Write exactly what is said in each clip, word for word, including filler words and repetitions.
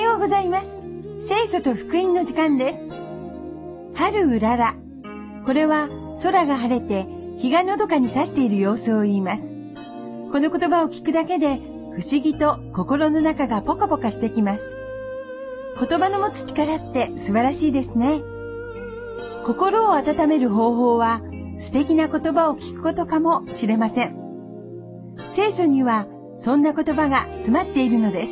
ようございます。聖書と福音の時間です。春うらら。これは空が晴れて日がのどかに差している様子を言います。この言葉を聞くだけで不思議と心の中がポカポカしてきます。言葉の持つ力って素晴らしいですね。心を温める方法は素敵な言葉を聞くことかもしれません。聖書にはそんな言葉が詰まっているのです。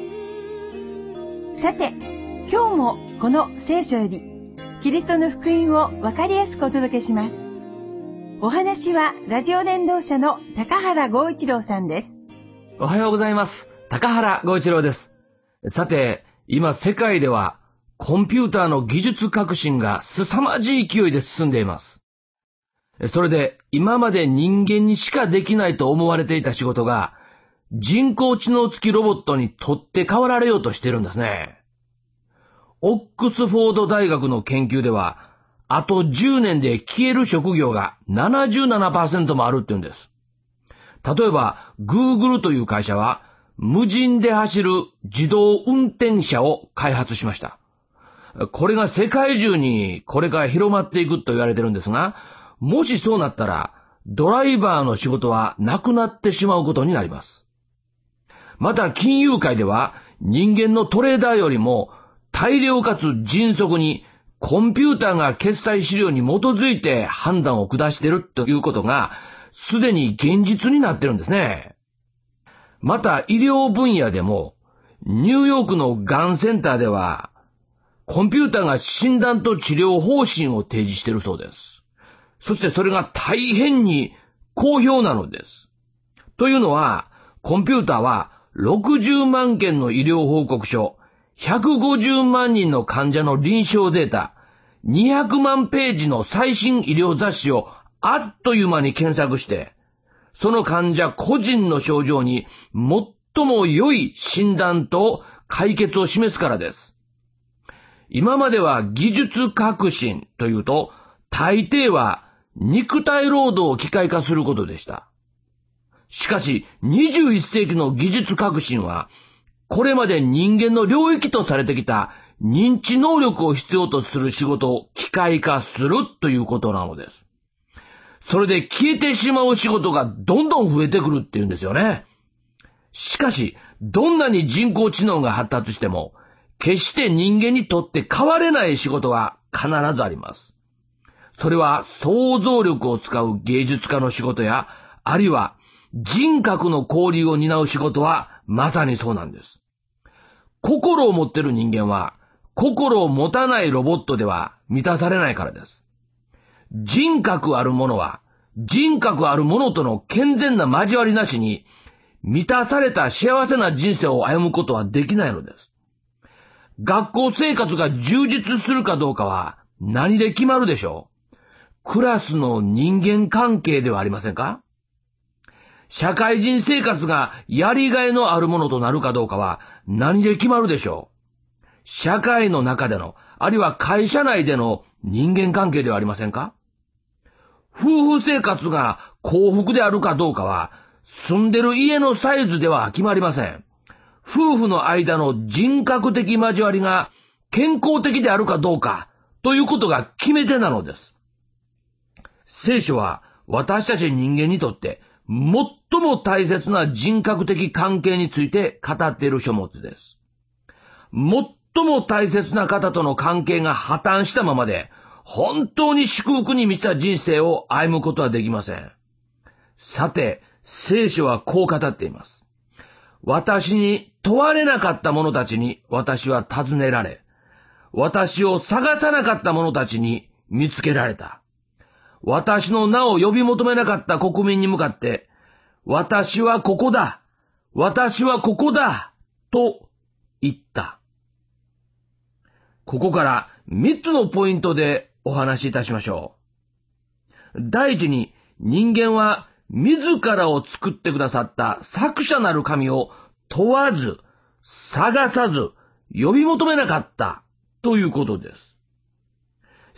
さて、今日もこの聖書よりキリストの福音をわかりやすくお届けします。お話はラジオ伝道者の高原剛一郎さんです。 おはようございます。高原剛一郎です。さて、今世界ではコンピューターの技術革新が凄まじい勢いで進んでいます。それで今まで人間にしかできないと思われていた仕事が人工知能付きロボットに取って代わられようとしてるんですね。オックスフォード大学の研究では、あとじゅうねんで消える職業が ななじゅうななパーセント もあるって言うんです。例えば、Google という会社は、無人で走る自動運転車を開発しました。これが世界中にこれから広まっていくと言われてるんですが、もしそうなったら、ドライバーの仕事はなくなってしまうことになります。また、金融界では、人間のトレーダーよりも、大量かつ迅速にコンピューターが決済資料に基づいて判断を下しているということがすでに現実になってるんですね。また医療分野でもニューヨークのがんセンターではコンピューターが診断と治療方針を提示しているそうです。そしてそれが大変に好評なのです。というのはコンピューターはろくじゅうまんけんの医療報告書、ひゃくごじゅうまんにんの患者の臨床データ、にひゃくまんページの最新医療雑誌をあっという間に検索して、その患者個人の症状に最も良い診断と解決を示すからです。今までは技術革新というと、大抵は肉体労働を機械化することでした。しかし、にじゅういっせいきの技術革新は、これまで人間の領域とされてきた認知能力を必要とする仕事を機械化するということなのです。それで消えてしまう仕事がどんどん増えてくるっていうんですよね。しかし、どんなに人工知能が発達しても、決して人間にとって変われない仕事は必ずあります。それは想像力を使う芸術家の仕事や、あるいは人格の交流を担う仕事はまさにそうなんです。心を持っている人間は、心を持たないロボットでは満たされないからです。人格あるものは、人格あるものとの健全な交わりなしに、満たされた幸せな人生を歩むことはできないのです。学校生活が充実するかどうかは何で決まるでしょう？クラスの人間関係ではありませんか？社会人生活がやりがいのあるものとなるかどうかは何で決まるでしょう？社会の中での、あるいは会社内での人間関係ではありませんか？夫婦生活が幸福であるかどうかは、住んでる家のサイズでは決まりません。夫婦の間の人格的交わりが健康的であるかどうかということが決め手なのです。聖書は私たち人間にとって最も大切な人格的関係について語っている書物です。最も大切な方との関係が破綻したままで、本当に祝福に満ちた人生を歩むことはできません。さて、聖書はこう語っています。私に問われなかった者たちに私は尋ねられ、私を探さなかった者たちに見つけられた。私の名を呼び求めなかった国民に向かって、私はここだ、私はここだ、と言った。ここから三つのポイントでお話しいたしましょう。第一に、人間は自らを作ってくださった作者なる神を問わず、探さず、呼び求めなかったということです。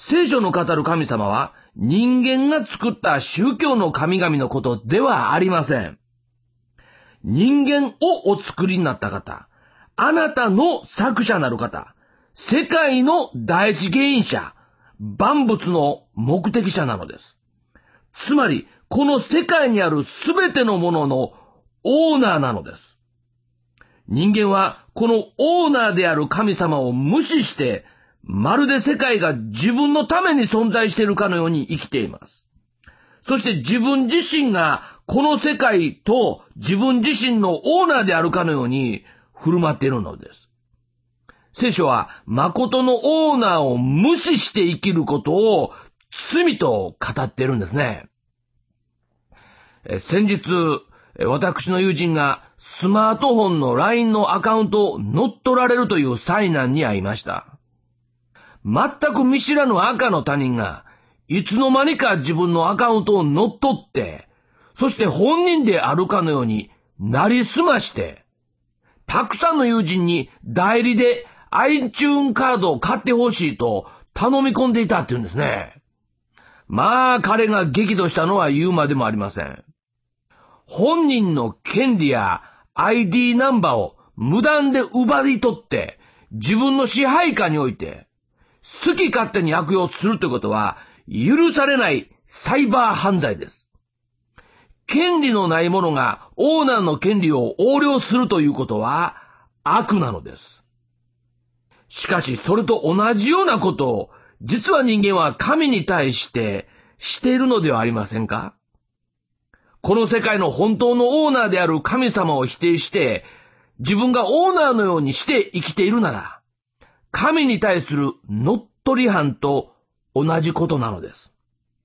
聖書の語る神様は人間が作った宗教の神々のことではありません。人間をお作りになった方、 あなたの作者なる方、世界の第一原因者、万物の目的者なのです。つまり、この世界にあるすべてのもののオーナーなのです。人間はこのオーナーである神様を無視して、まるで世界が自分のために存在しているかのように生きています。そして自分自身がこの世界と自分自身のオーナーであるかのように振る舞っているのです。聖書は誠のオーナーを無視して生きることを罪と語っているんですね。先日、私の友人がスマートフォンの ライン のアカウントを乗っ取られるという災難に遭いました。全く見知らぬ赤の他人がいつの間にか自分のアカウントを乗っ取って、そして本人であるかのようになりすまして、たくさんの友人に代理で iTunes カードを買ってほしいと頼み込んでいたっていうんですね。まあ彼が激怒したのは言うまでもありません。本人の権利や アイディー ナンバーを無断で奪い取って自分の支配下において好き勝手に悪用するということは許されないサイバー犯罪です。権利のない者がオーナーの権利を横領するということは悪なのです。しかしそれと同じようなことを実は人間は神に対してしているのではありませんか？この世界の本当のオーナーである神様を否定して、自分がオーナーのようにして生きているなら、神に対する乗っ取り犯と同じことなのです。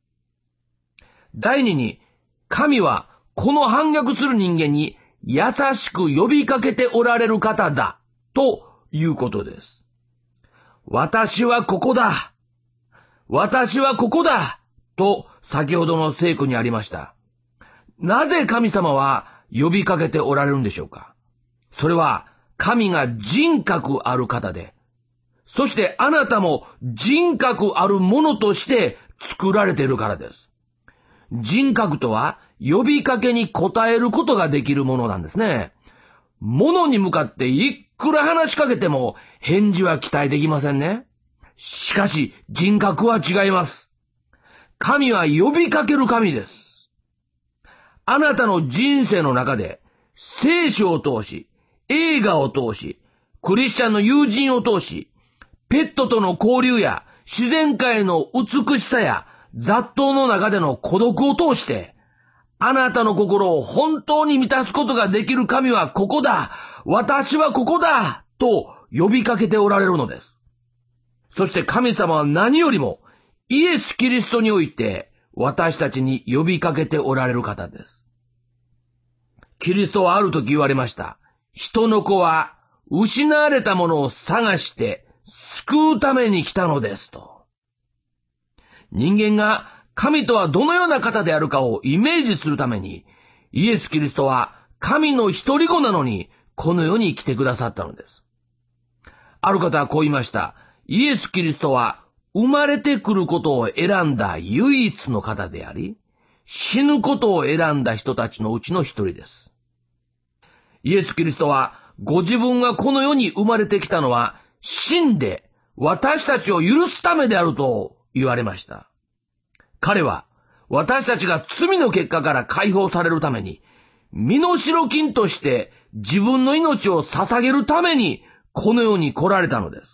第二に、神はこの反逆する人間に優しく呼びかけておられる方だということです。私はここだ。私はここだと先ほどの聖句にありました。なぜ神様は呼びかけておられるんでしょうか？それは神が人格ある方で、そしてあなたも人格あるものとして作られているからです。人格とは呼びかけに応えることができるものなんですね。物に向かっていくら話しかけても返事は期待できませんね。しかし人格は違います。神は呼びかける神です。あなたの人生の中で聖書を通し、映画を通し、クリスチャンの友人を通し、ペットとの交流や自然界の美しさや雑踏の中での孤独を通して、あなたの心を本当に満たすことができる神はここだ、私はここだと呼びかけておられるのです。そして神様は何よりもイエス・キリストにおいて私たちに呼びかけておられる方です。キリストはある時言われました。人の子は失われたものを探して救うために来たのですと。人間が神とはどのような方であるかをイメージするために、イエス・キリストは神の一人子なのにこの世に来てくださったのです。ある方はこう言いました。イエス・キリストは生まれてくることを選んだ唯一の方であり、死ぬことを選んだ人たちのうちの一人です。イエス・キリストはご自分がこの世に生まれてきたのは死んで私たちを許すためであると言われました。彼は私たちが罪の結果から解放されるために、身代金として自分の命を捧げるためにこの世に来られたのです。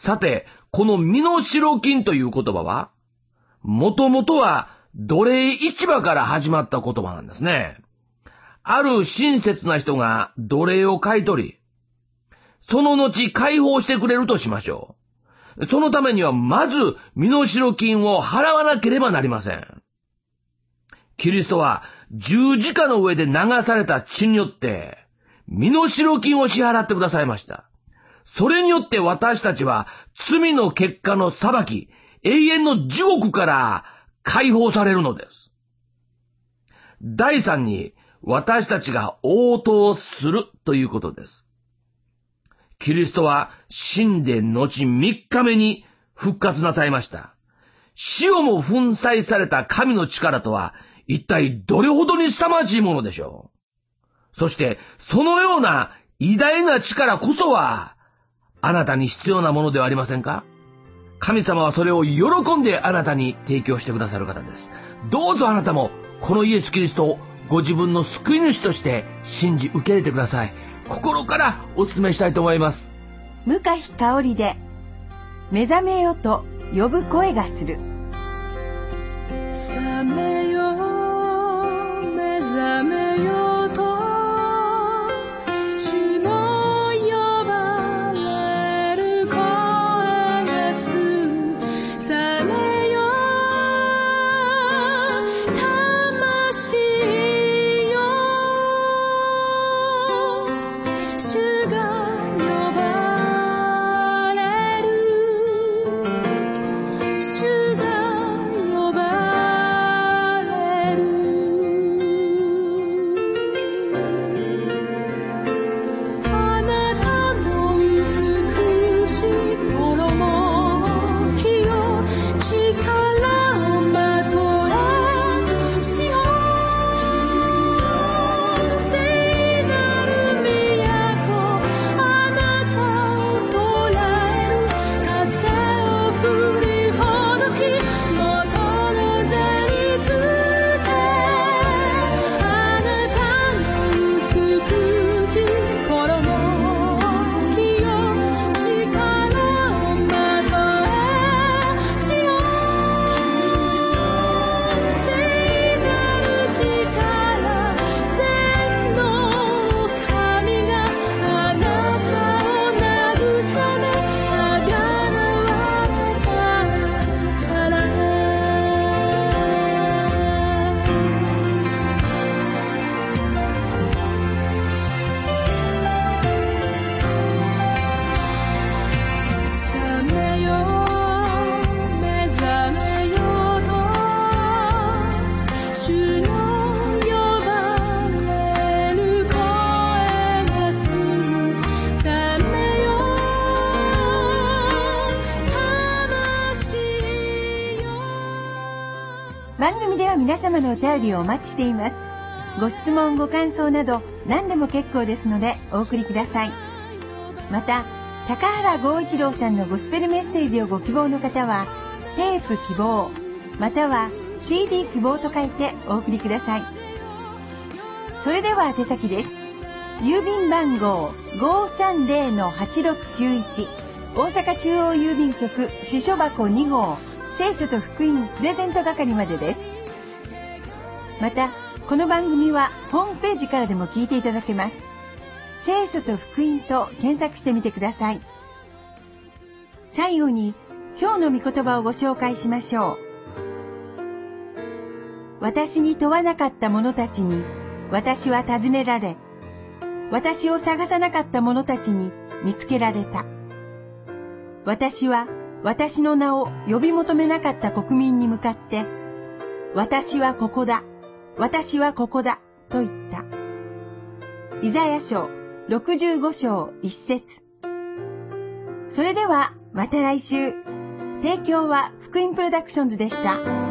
さて、この身代金という言葉は、もともとは奴隷市場から始まった言葉なんですね。ある親切な人が奴隷を買い取り、その後解放してくれるとしましょう。そのためにはまず身代金を払わなければなりません。キリストは十字架の上で流された血によって身代金を支払ってくださいました。それによって私たちは罪の結果の裁き、永遠の地獄から解放されるのです。第三に、私たちが応答するということです。キリストは死んで後三日目に復活なさいました。死をも粉砕された神の力とは一体どれほどに凄まじいものでしょう。そしてそのような偉大な力こそは、あなたに必要なものではありませんか？神様はそれを喜んであなたに提供してくださる方です。どうぞあなたも、このイエス・キリストをご自分の救い主として信じ受け入れてください。心からお勧めしたいと思います。 向日香織で、目覚めよと呼ぶ声がする。 覚めよ、目覚めよと主の呼ばれる声がする。覚めよ魂よ、主が呼ばれる。主が呼ばれる。あなたの美しい衣着よ、力をまとえ、しよう聖なる都。あなたを捉える風を振りほどき、元の座につけ。あなたの美しい衣着よ、力をまとえ、しよう聖なる力。全能神があなたを慰め、あがなわれたから。覚めよ、目覚めよと主の呼ばれる声がする。覚めよ魂よ。 番組では皆様のお便りをお待ちしています。ご質問、ご感想など何でも結構ですのでお送りください。また、高原剛一郎さんのゴスペルメッセージをご希望の方は、テープ希望、または シーディー 希望と書いてお送りください。それでは宛先です。郵便番号 ごーさんぜろのはちろくきゅういち、大阪中央郵便局支所箱に号、聖書と福音プレゼント係までです。また、この番組はホームページからでも聞いていただけます。聖書と福音と検索してみてください。最後に、今日の御言葉をご紹介しましょう。私に問わなかった者たちに、私は尋ねられ、私を探さなかった者たちに見つけられた。私は私の名を呼び求めなかった国民に向かって、私はここだ、私はここだ、と言った。イザヤ書ろくじゅうご章いち節。それではまた来週。提供は福音プロダクションズでした。